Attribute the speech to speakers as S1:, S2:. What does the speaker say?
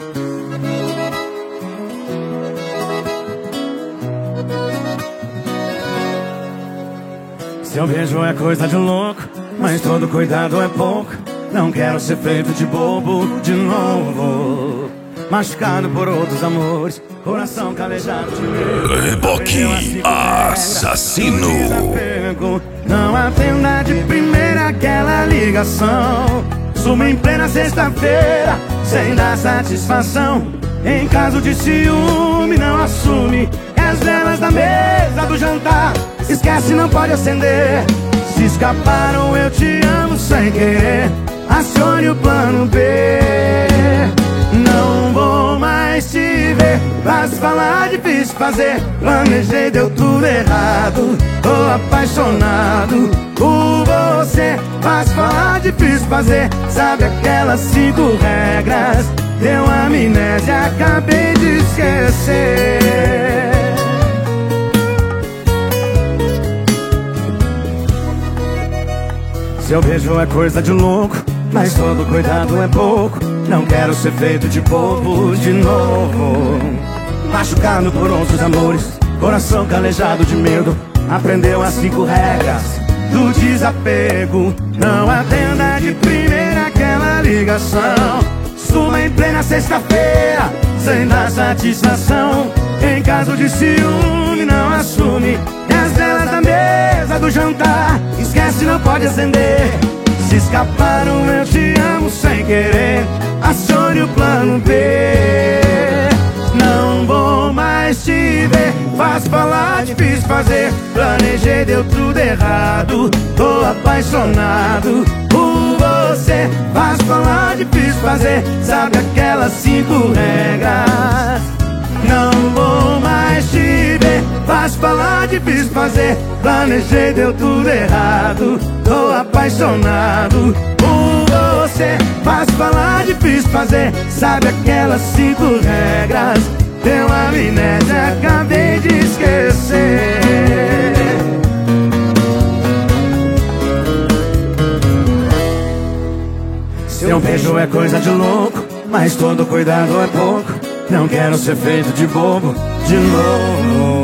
S1: Seu beijo é coisa de louco, mas todo cuidado é pouco. Não quero ser feito de bobo de novo. Machucado por outros amores, coração calejado de medo.
S2: Reboque assassino.
S1: Não atenda de primeira aquela ligação. Suma em plena sexta-feira, sem dar satisfação. Em caso de ciúme, não assume. E as velas da mesa do jantar, esquece, não pode acender. Se escaparam, eu te amo sem querer. Acione o plano B. Não vou mais te ver. Fácil falar, difícil fazer. Planejei, deu tudo errado. Tô apaixonado por você. Fácil falar, difícil fazer. Sabe aquelas 5 regras? Deu amnésia, acabei de esquecer. Seu beijo é coisa de louco, mas todo cuidado é pouco. Não quero ser feito de bobo de novo. Machucado por outros amores, coração calejado de medo. Aprendeu as 5 regras do desapego. Não atenda de primeira aquela ligação. Suma em plena sexta-feira, sem dar satisfação. Em caso de ciúme, não assume. E as velas da mesa do jantar, esquece, não pode acender. Se escaparam, eu te amo sem querer. Acione o plano B. Não vou mais te ver. Fácil falar, difícil fazer. Planejei, deu tudo errado. Tô apaixonado por você. Fácil falar, difícil fazer. Sabe aquelas 5 regras? Não vou mais te ver. Fácil falar, difícil fazer. Planejei, deu tudo errado. Tô apaixonado por você. Fácil falar, difícil fazer. Sabe aquelas 5 regras? Deu amnésia, acabei de esquecer. Seu beijo é coisa de louco, mas todo cuidado é pouco. Não quero ser feito de bobo de novo.